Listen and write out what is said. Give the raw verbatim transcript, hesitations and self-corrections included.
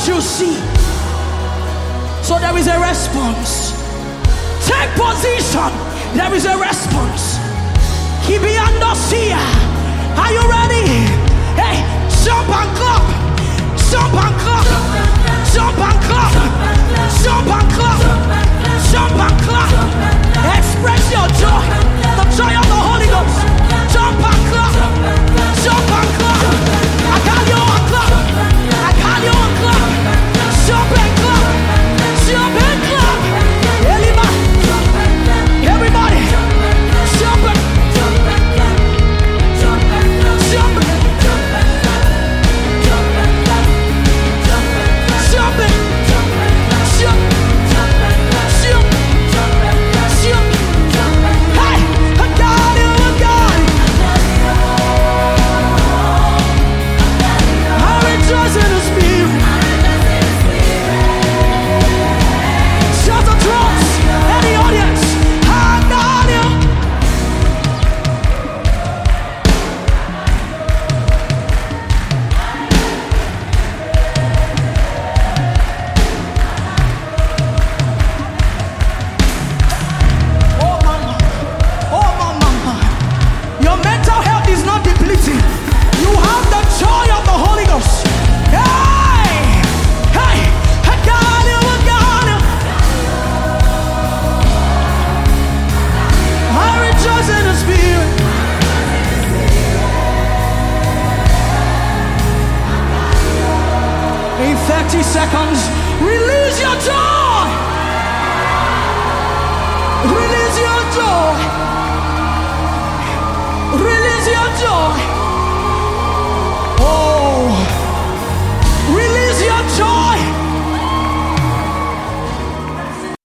you see. So there is a response. Take position. There is a response. Kibiandosia. Are you ready? Hey, jump and clap. Jump and clap. Jump and clap. Jump and clap. Jump and clap. Express your joy. The joy of the Holy Ghost. Jump and clap. Jump and clap. I call you and clap. I call you and clap. Jump and clap. Jump and clap. Elima. Everybody. Jump and jump and clap. Jump and clap. Jump and jump and clap. Jump and clap. Jump and clap. Jump and jump and clap. Jump jump and clap. Jump jump and clap. Jump jump and clap. Hey, I got you, I got you. I rejoice in the Spirit. Shout the drums and the audience. I got you. Oh mama, oh mama, your mental health is not depleting. You have the joy of the Holy Ghost. Hey, hey, I got you, I got you. I rejoice in the Spirit. In thirty seconds, release your joy.